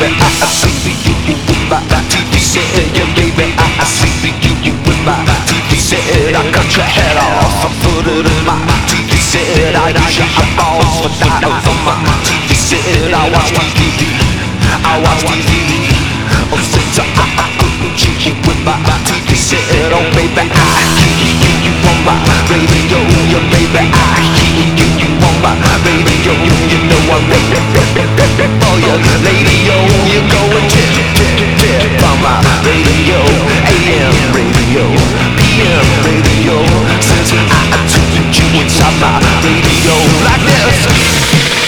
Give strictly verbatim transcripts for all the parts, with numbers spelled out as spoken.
baby, I, I see you with my T V set. Yeah, baby, I, I see you with my T V set. I cut your head off, I put it in my T V set. I use your eyeballs for dials on my T V set. I watch T V, I watch T V. Oh, since I, I couldn't cheat you with my T V set. Oh, baby, I hear you on my radio. Yeah, baby, I hear you on my radio. You know I'm ready for you, radio. You're going tip, tip, tip on my radio. A M radio, P M radio. Since I took you inside my radio like this.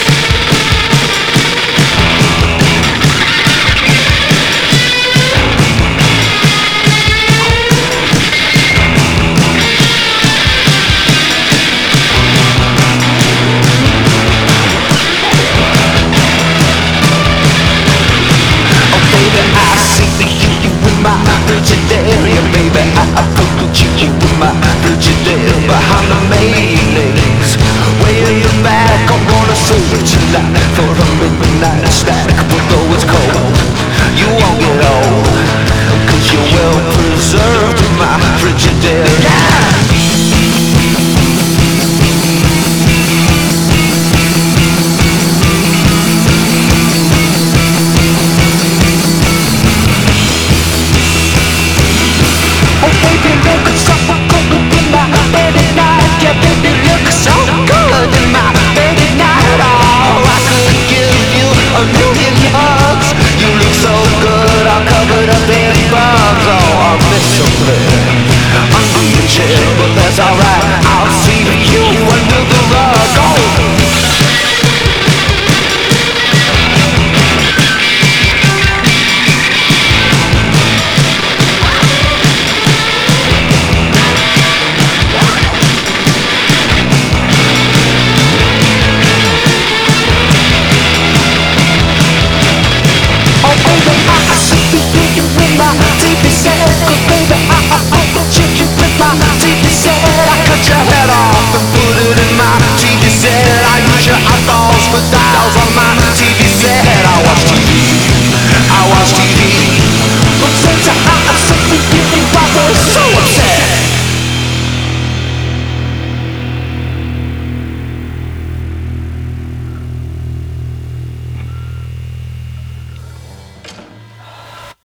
Behind the mailings, way in the back, I wanna search a lot for a midnight stack. Although it's cold, you won't get old, cause you're well preserved in my Frigidaire. Yeah! But that's alright, I'll see you under the rug. Oh. Oh baby, I, I see you with my T V set. Baby, I, I put the chicken with my T V set. I cut your head off and put it in my T V set. I use your eyeballs for dials on my T V set. I watch T V, I watch T V.